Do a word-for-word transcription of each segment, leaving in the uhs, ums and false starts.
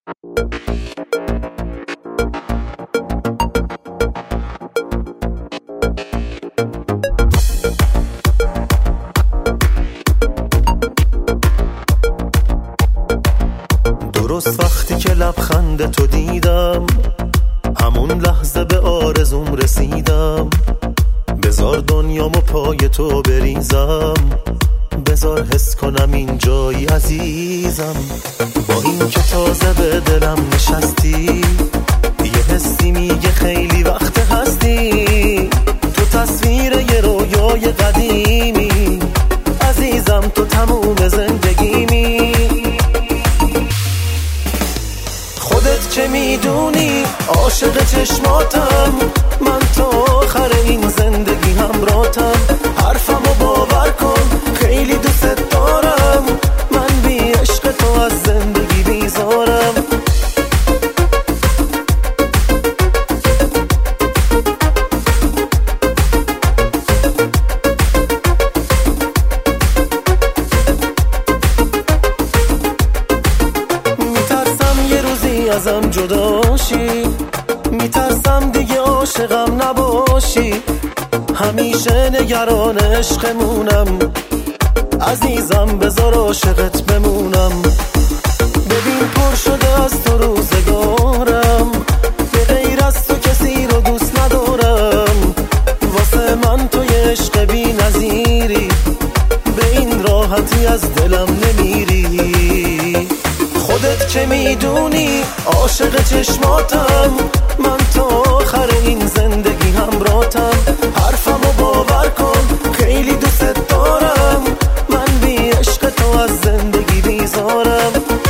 درست وقتی که لبخند تو دیدم، همون لحظه به آرزوم رسیدم. بذار دنیامو پای تو بریزم، بذار حس کنم این جایی عزیزم. با این که تازه به دلم نشستی، یه حسی میگه خیلی وقت هستی. تو تصویر یه رویای قدیمی، عزیزم تو تموم زندگیمی. خودت که میدونی عاشق چشماتم، من تا آخر این زندگی همراهتم. حرفمو باور کن خیلی دوست دارم، من بی عشق تو از زندگی بیزارم. میترسم یه روزی ازم جداشی، میترسم دیگه عاشقم نباشی. همیشه نگران عشقمونم، عزیزم بذار عاشقت بمونم. ببین پر شده از تو روزگارم، به غیر از تو کسی رو دوست ندارم. واسه من تو یه عشق بی نظیری، به این راحتی از دلم نمیری. خودت که میدونی عاشق چشماتم، من تا آخر این زندگی همراهتم. حرفمو باور کن خیلی دوست دارم، من بی عشق تو از زندگی بیزارم.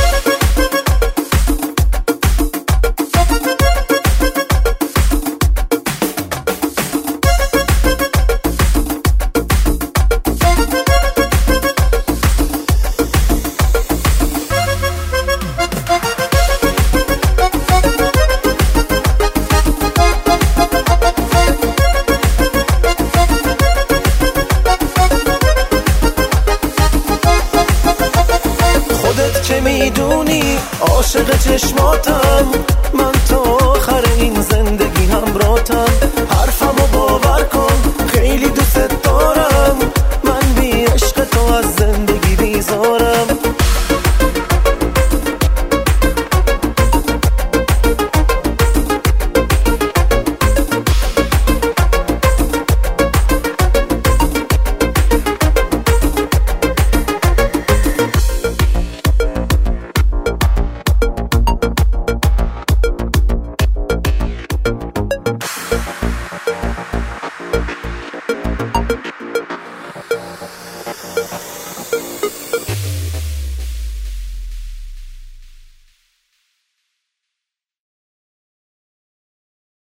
که میدونی عاشق چشماتم، من تا آخر این زندگی همراهتم. حرفمو باور کن خیلی دوست دارم، من بی عشق تو از زندگی بیزارم.